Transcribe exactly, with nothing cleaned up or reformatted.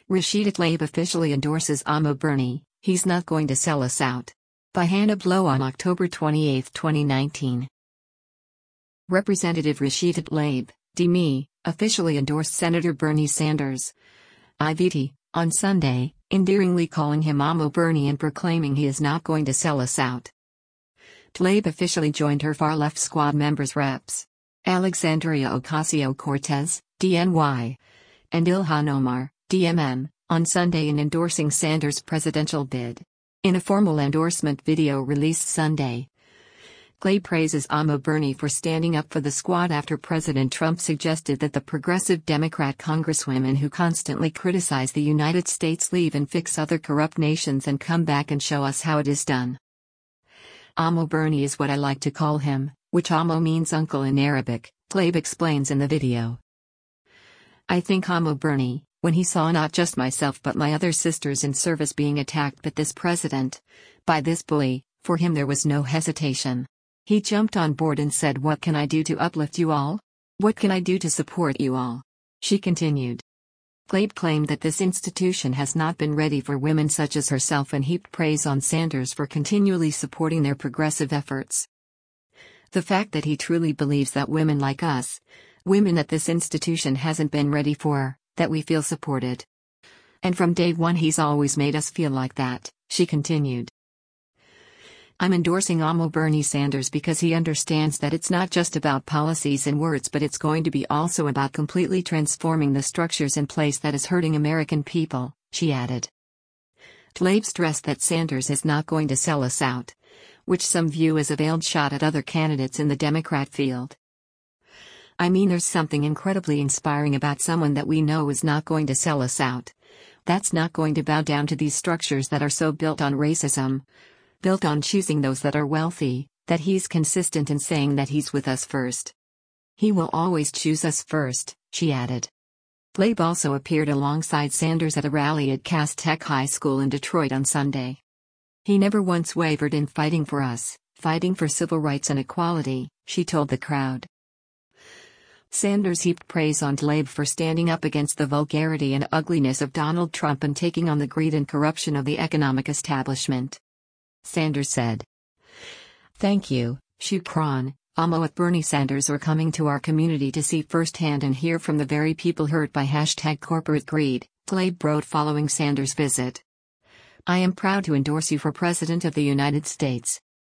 Rashida Tlaib officially endorses Amo Bernie, he's not going to sell us out. By Hannah Blow on October twenty-eighth, twenty nineteen. Representative Rashida Tlaib, D M E, officially endorsed Senator Bernie Sanders, I V T, on Sunday, endearingly calling him Amo Bernie and proclaiming he is not going to sell us out. Tlaib officially joined her far-left squad members Reps Alexandria Ocasio-Cortez, D N Y, and Ilhan Omar, D M M, on Sunday in endorsing Sanders' presidential bid. In a formal endorsement video released Sunday, Tlaib praises Amo Bernie for standing up for the squad after President Trump suggested that the progressive Democrat congresswomen who constantly criticize the United States leave and fix other corrupt nations and come back and show us how it is done. Amo Bernie is what I like to call him, which Amo means uncle in Arabic, Tlaib explains in the video. I think Amo Bernie, when he saw not just myself but my other sisters in service being attacked by this president, by this bully, for him there was no hesitation. He jumped on board and said, "What can I do to uplift you all? What can I do to support you all?" She continued. Tlaib claimed that this institution has not been ready for women such as herself and heaped praise on Sanders for continually supporting their progressive efforts. The fact that he truly believes that women like us, women that this institution hasn't been ready for, that we feel supported. And from day one he's always made us feel like that, she continued. I'm endorsing Amo Bernie Sanders because he understands that it's not just about policies and words but it's going to be also about completely transforming the structures in place that is hurting American people, she added. Tlaib stressed that Sanders is not going to sell us out, which some view as a veiled shot at other candidates in the Democrat field. I mean, there's something incredibly inspiring about someone that we know is not going to sell us out. That's not going to bow down to these structures that are so built on racism, built on choosing those that are wealthy, that he's consistent in saying that he's with us first. He will always choose us first, she added. Tlaib also appeared alongside Sanders at a rally at Cass Tech High School in Detroit on Sunday. He never once wavered in fighting for us, fighting for civil rights and equality, she told the crowd. Sanders heaped praise on Tlaib for standing up against the vulgarity and ugliness of Donald Trump and taking on the greed and corruption of the economic establishment. Sanders said, "Thank you, Shukran, Amo at Bernie Sanders are coming to our community to see firsthand and hear from the very people hurt by hashtag corporate greed," Tlaib wrote following Sanders' visit. "I am proud to endorse you for President of the United States.